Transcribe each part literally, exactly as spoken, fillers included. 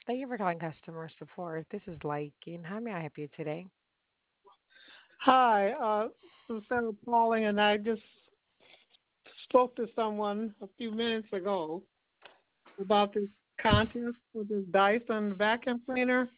Thank you for calling customer support. This is Lakin. How may I help you today? Hi, uh, this is Sarah Pauling, and I just spoke to someone a few minutes ago about this contest for this Dyson vacuum cleaner,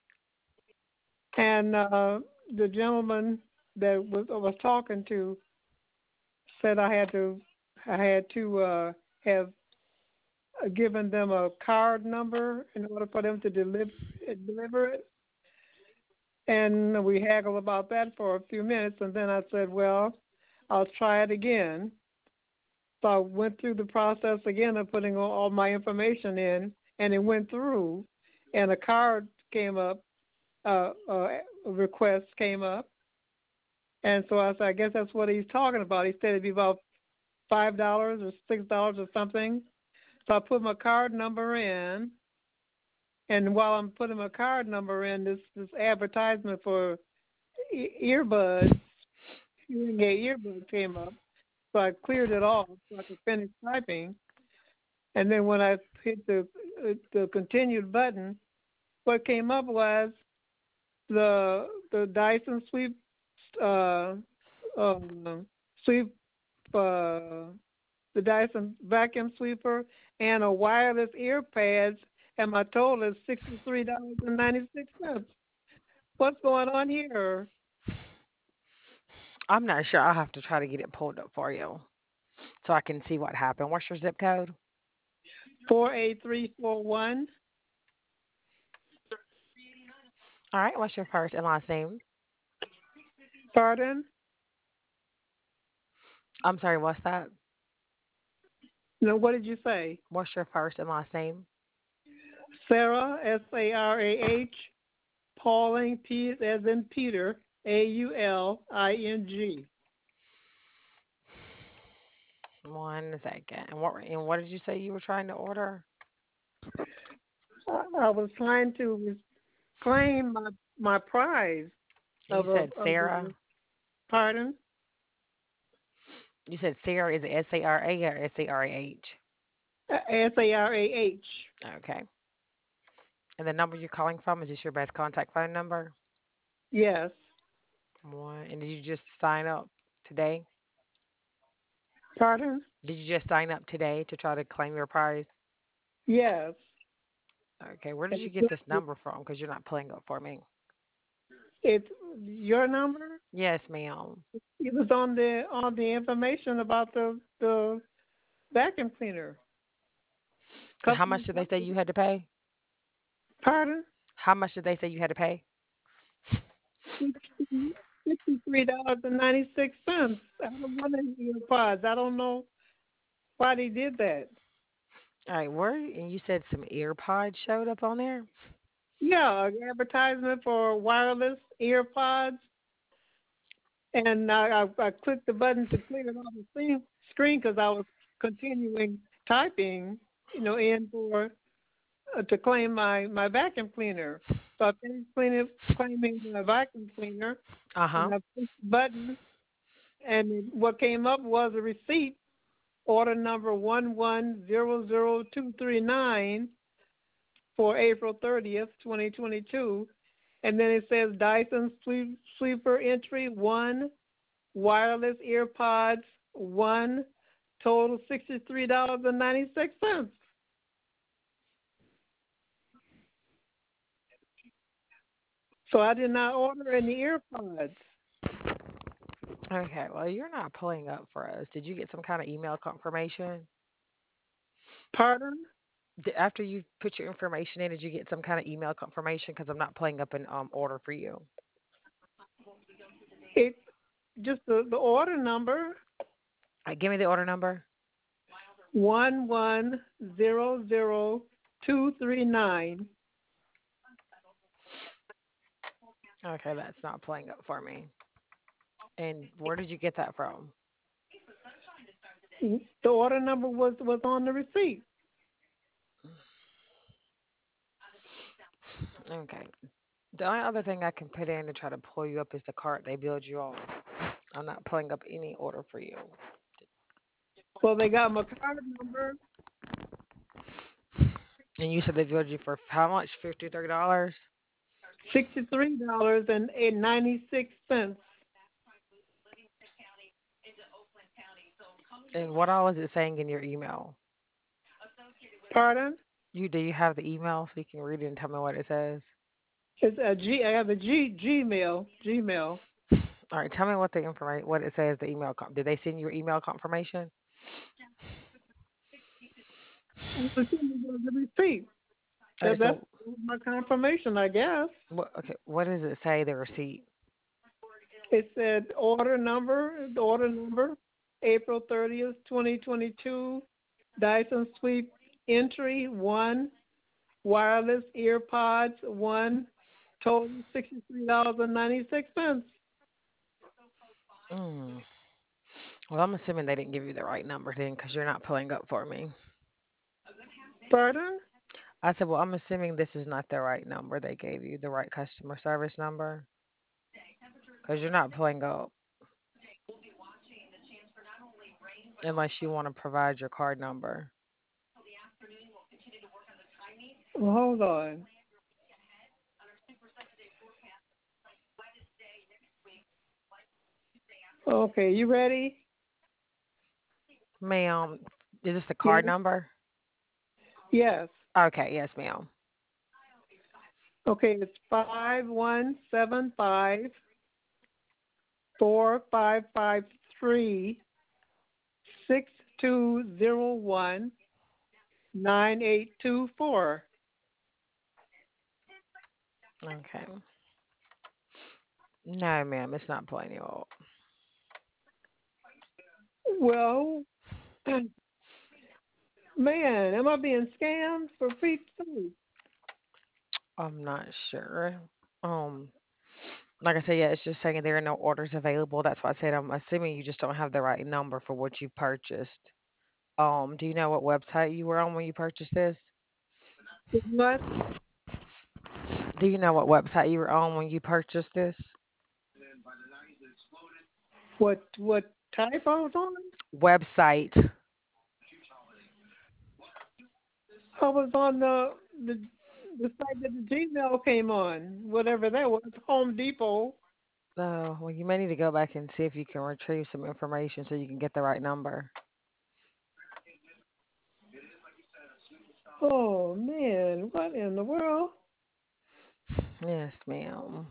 and uh, the gentleman that was I was talking to said I had to I had to uh, have given them a card number in order for them to deliver deliver it, and we haggled about that for a few minutes, and then I said, well, I'll try it again. So I went through the process again of putting all, all my information in, and it went through, and a card came up, uh, uh, a request came up, and so I said, I guess that's what he's talking about. He said it'd be about five dollars or six dollars or something. So I put my card number in, and while I'm putting my card number in, this this advertisement for e- earbuds, hearing aid earbuds came up. So I cleared it off so I could finish typing. And then when I hit the uh, the continued button, what came up was the the Dyson sweep uh, um, sweep uh, the Dyson vacuum sweeper and a wireless ear pads, and my total is sixty three dollars and ninety six cents. What's going on here? I'm not sure. I'll have to try to get it pulled up for you so I can see what happened. What's your zip code? Four eight three four one. All right. What's your first and last name? Pardon? I'm sorry. What's that? No, what did you say? What's your first and last name? Sarah, S A R A H, Pauling, P as in Peter, A U L I N G. One second. And what and what did you say you were trying to order? I I was trying to claim my my prize You of a said of Sarah. a pardon, You said Sarah. Is it S A R A or S A R A H? S A R A H. Okay. And the number you're calling from, is this your best contact phone number? Yes, One. And did you just sign up today? pardon. Did you just sign up today to try to claim your prize? Yes, Okay, where did and you get this number from? Because you're not pulling up for me. it's your number. Yes, ma'am. It was on the on the information about the the vacuum cleaner. And how Customer much did they say service. you had to pay? Pardon. How much did they say you had to pay? Fifty-three dollars and ninety-six cents. I don't want any earpods. I don't know why they did that. All right, where and you said some earpods showed up on there? Yeah, an advertisement for wireless earpods, and I, I, I clicked the button to clear it off the screen screen because I was continuing typing, you know, in for uh, to claim my my vacuum cleaner. So I finished cleaning claiming my vacuum cleaner, Uh-huh. and I pushed the button, and it, what came up was a receipt, order number one one zero zero two three nine for April thirtieth, twenty twenty-two. And then it says Dyson sweep, Sweeper entry one, wireless earpods one, total sixty-three dollars and ninety-six cents. So I did not order any earpods. Okay, well, you're not pulling up for us. Did you get some kind of email confirmation? Pardon? Di- After you put your information in, did you get some kind of email confirmation? Because I'm not pulling up an um order for you. It just the, the order number All right, give me the order number. one one zero zero two three nine. Okay, that's not pulling up for me. And where did you get that from? The order number was was on the receipt. Okay. The only other thing I can put in to try to pull you up is the card they build you on. I'm not pulling up any order for you. So they got my card number. And you said they billed you for how much? Fifty-three dollars. Sixty-three dollars and ninety-six cents. And what all is it saying in your email? Pardon? You do you have the email so you can read it and tell me what it says? It's a G. I have a G Gmail. Gmail. All right, tell me what the information, what it says. The email. Com- did they send you your email confirmation? Well, it's in the the receipt. All That right, that's so my confirmation, I guess. what? Okay, what does it say? The receipt. It said order number, the order number, April thirtieth, twenty twenty-two, Dyson Sweep entry one, wireless ear pods one, total sixty-three dollars and ninety-six cents. Mm. Well, I'm assuming they didn't give you the right number then, because you're not pulling up for me. Pardon? I said, well, I'm assuming this is not the right number they gave you, the right customer service number, because you're not pulling up unless you want to provide your card number. Well, hold on. Okay, you ready? Ma'am, is this the Yes. card number? Yes. Okay, yes, ma'am. Okay, it's five one seven five four five five three six two zero one nine eight two four. Okay. No, ma'am, it's not pulling you up. Well, man, am I being scammed for Pete's sake? I'm not sure. Um, like I said, yeah, it's just saying there are no orders available. That's why I said I'm assuming you just don't have the right number for what you purchased. Um, do you know what website you were on when you purchased this? What? Do you know what website you were on when you purchased this? What? What type I was on? Website. I was on the the the site that the Gmail came on, whatever that was, Home Depot. Oh, well, you may need to go back and see if you can retrieve some information so you can get the right number. Oh man, what in the world? Yes, ma'am.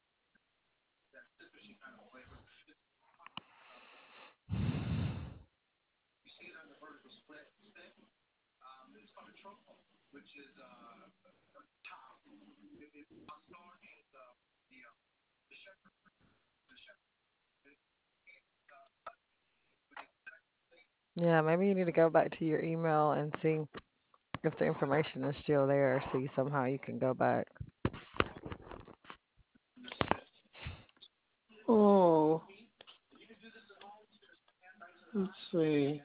Yeah, maybe you need to go back to your email and see if the information is still there. See somehow you can go back. Oh, let's see.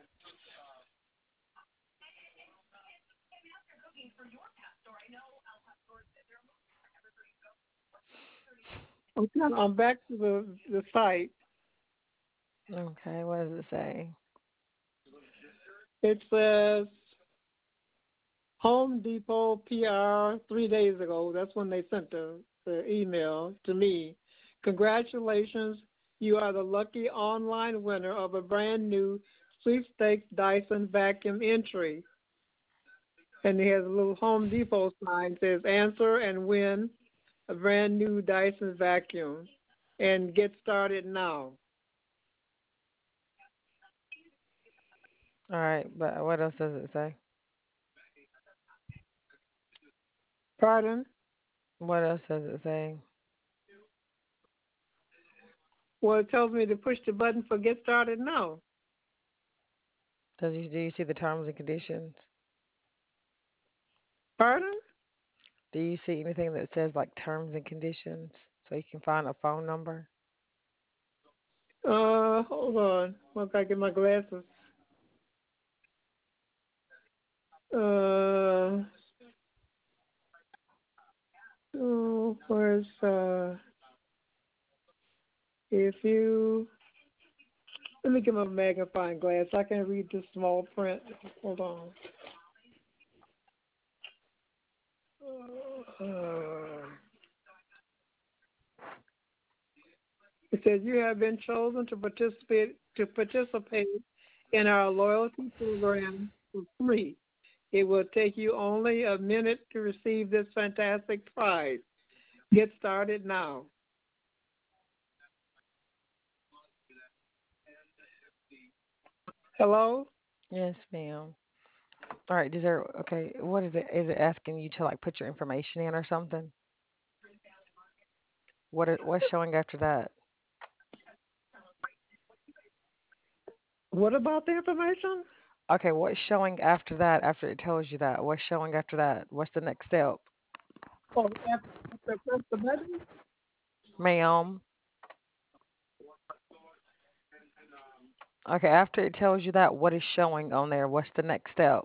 Okay, I'm back to the the site. Okay, what does it say? It says Home Depot P R three days ago. That's when they sent the, the email to me. Congratulations, you are the lucky online winner of a brand new sweepstakes Dyson vacuum entry. And he has a little Home Depot sign that says answer and win a brand new Dyson vacuum. And get started now. All right, but what else does it say? Pardon? What else does it say? Well, it tells me to push the button for get started now. Does you do you see the terms and conditions? Pardon? Do you see anything that says like terms and conditions so you can find a phone number? Uh, hold on. Once I get my glasses. Uh, oh, where's uh? If you let me get my magnifying glass. I can read the small print. Hold on. Uh, it says you have been chosen to participate to participate in our loyalty program for free. It will take you only a minute to receive this fantastic prize. Get started now. Hello? Yes, ma'am. All right. Is there okay? What is it? Is it asking you to like put your information in or something? What it, what's showing after that? What about the information? Okay, what's showing after that? After it tells you that, what's showing after that? What's the next step, Oh, after, after I press the button? ma'am? Okay, after it tells you that, what is showing on there? What's the next step?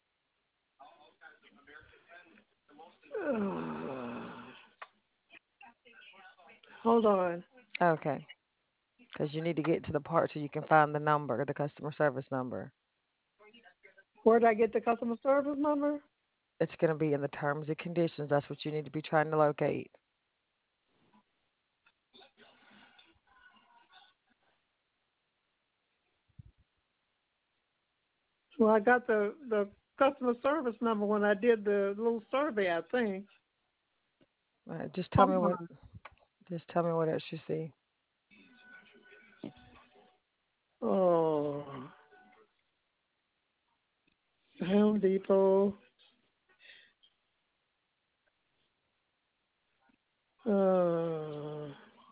Uh, hold on. Okay, because you need to get to the part so you can find the number, the customer service number. Where did I get the customer service number? It's going to be in the terms and conditions. That's what you need to be trying to locate. Well, I got the, the customer service number when I did the little survey, I think. Uh, just tell Hold me what. on. Just tell me what else you see. Oh, Home Depot. Uh,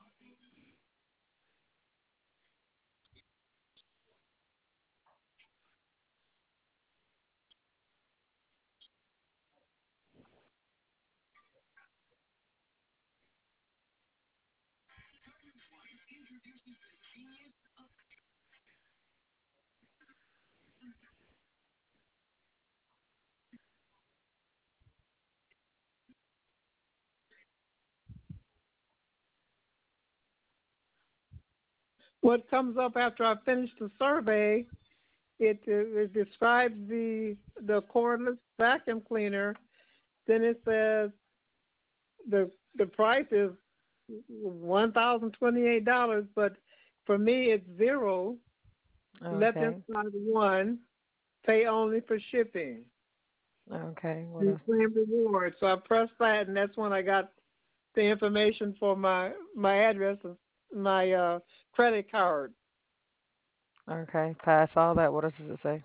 what comes up after I finish the survey? It, uh, it describes the the cordless vacuum cleaner. Then it says the the price is one thousand twenty eight dollars, but for me it's zero. Let them Okay. start at one. Pay only for shipping. Okay. What And else? claim reward. So I pressed that, and that's when I got the information for my my address and my uh, credit card. Okay. Pass all that. What else does it say?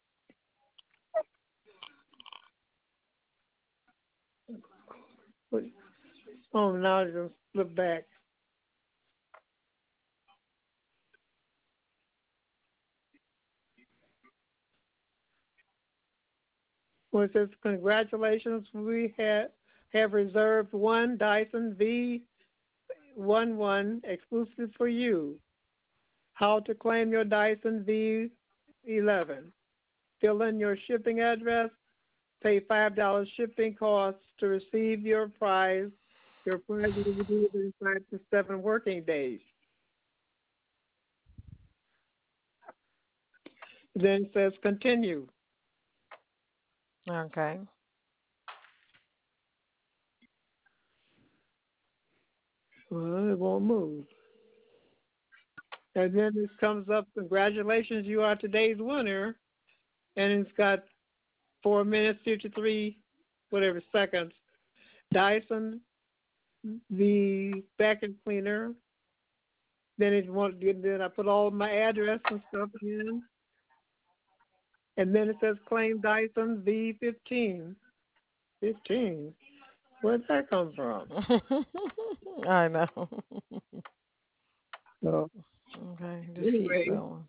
Oh, now I just flip back. Well, it says, congratulations, we have, have reserved one Dyson V eleven exclusive for you. How to claim your Dyson V eleven. Fill in your shipping address, pay five dollars shipping costs to receive your prize. Your prize will be delivered in five to seven working days. Then it says continue. Okay. Well, it won't move. And then it comes up, congratulations, you are today's winner. And it's got four minutes, fifty-three, whatever seconds. Dyson, the vacuum cleaner. Then it want, then I put all my address and stuff in. And then it says claim Dyson V fifteen. fifteen? Where'd that come from? I know. So, Okay. Just keep anyway, going.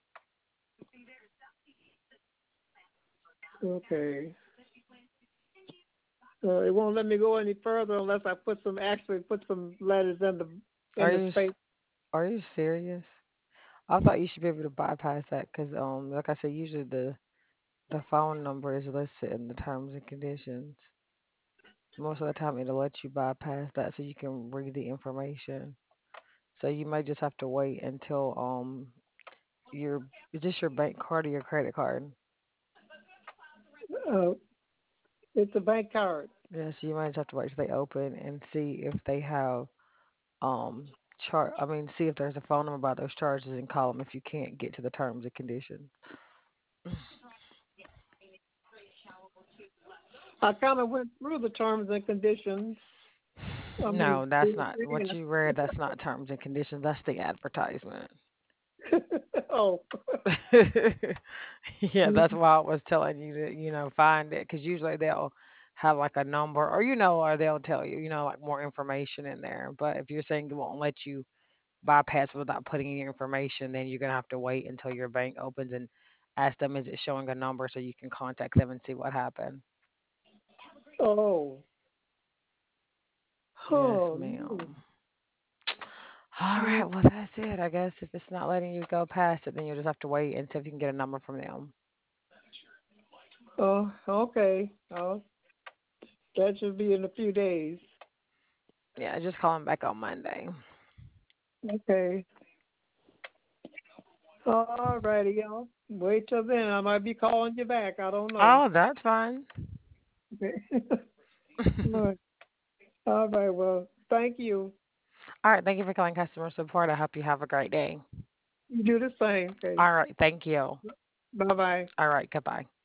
okay. So it won't let me go any further unless I put some actually put some letters in the in Are the you space. s- are you serious? I thought you should be able to bypass that because, um, like I said, usually the the phone number is listed in the terms and conditions. Most of the time, it'll let you bypass that so you can read the information. So you might just have to wait until um your is this your bank card or your credit card? Uh, it's a bank card. Yeah, so you might just have to wait till they open and see if they have um chart. I mean, see if there's a phone number about those charges and call them if you can't get to the terms and conditions. I kind of went through the terms and conditions. I mean, No, that's not what you read. That's not terms and conditions. That's the advertisement. oh, Yeah, that's why I was telling you to, you know, find it because usually they'll have like a number or, you know, or they'll tell you, you know, like more information in there. But if you're saying it won't let you bypass without putting in your information, then you're going to have to wait until your bank opens and ask them, is it showing a number so you can contact them and see what happened? oh, Yes, oh, no. ma'am. All right, Mm, well, that's it. I guess if it's not letting you go past it, then you'll just have to wait and see if you can get a number from them. oh, okay. Oh, that should be in a few days. Yeah, just call them back on Monday. Okay. All righty, y'all. Wait till then. I might be calling you back. I don't know. Oh, that's fine. Okay. All right. All right. Well, thank you. All right, thank you for calling customer support. I hope you have a great day. You do the same. Okay. All right, thank you. Bye bye. All right, goodbye.